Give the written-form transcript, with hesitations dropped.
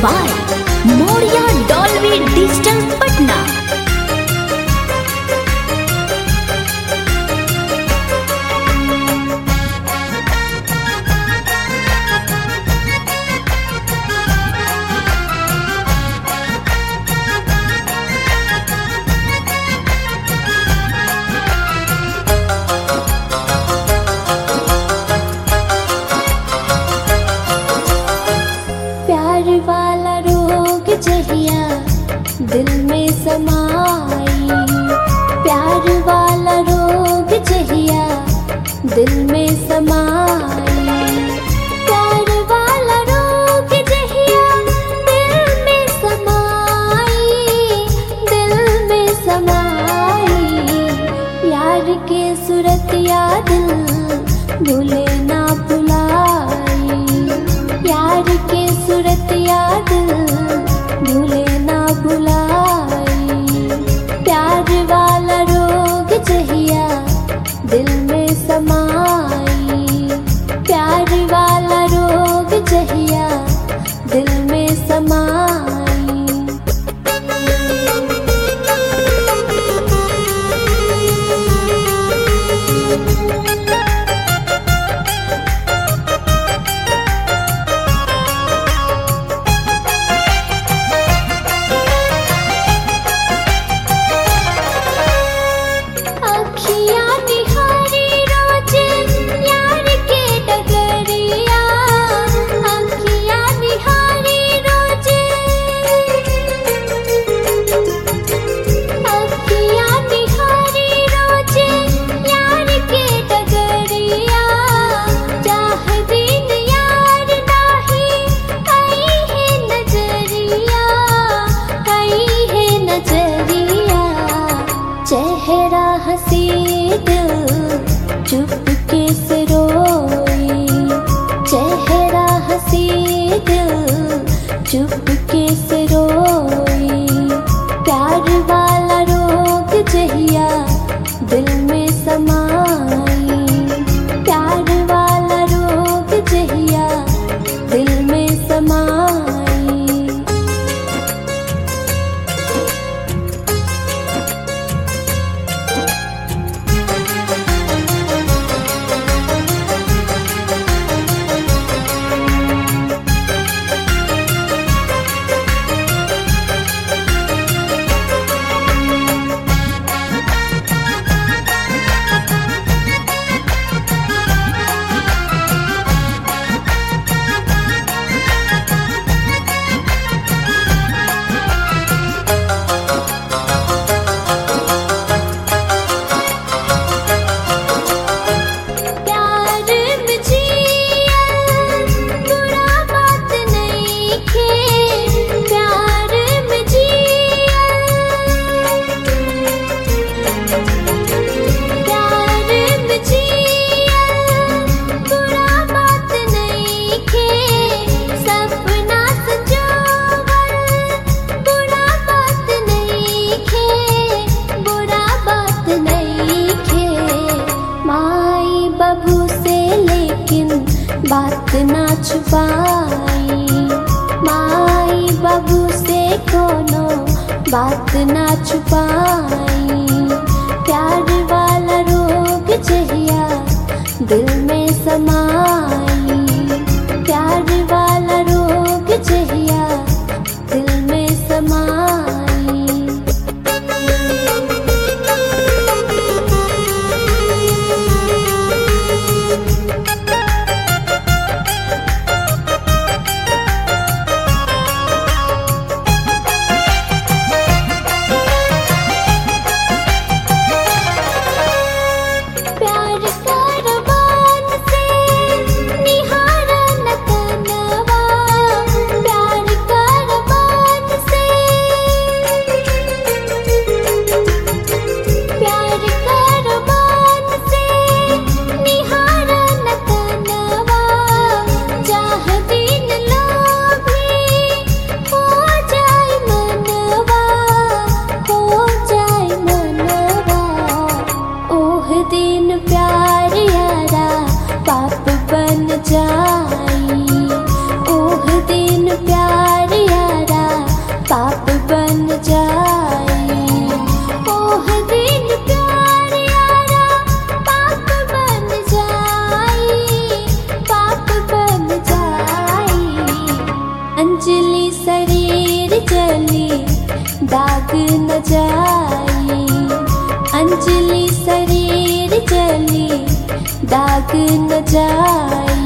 by Moria Dolby Digital Patna। प्यार वाला रोग जहिया दिल में समाई, प्यार वाला रोग जहिया दिल में समाई, प्यार वाला रोग जहिया दिल में समाई, दिल में समाई। यार के सूरत या दिल भूले ना भुलाई, यार के सूरत या दिल भूले ना भुलाई। प्यार वाला रोग जहिया दिल में समाई, प्यार वाला रोग जहिया दिल में समाई। अखियाँ निहारी रोज यार के डगरिया, अखियाँ निहारी रोज, अखियाँ निहारी रोज यार के डगरिया। चाह दिन यार नाही आई है नजरिया, आई है नजरिया। चेहरा हंसी दिल चुपके से रोई, चेहरा हंसी दिल चुपके से रोई। प्यार वाला रोग जहिया दिल में समाई, प्यार वाला रोग जहिया दिल में समाई। प्यार में जिया बुरा बात नहीं खे, प्यार में जिया, प्यार में जिया बुरा बात नहीं खे। सपना संजोवल बुरा बात नहीं खे, बुरा बात नहीं खे। माई बाबू से लेकिन बात ना छुपाई, माई बाबू से कोनो बात ना छुपाई। प्यार वाला रोग जहिया दिल में समाई, प्यार वाला रोग जहिया दिल में समाई। प्यार कारवां बिजली शरीर जली दाग न जाए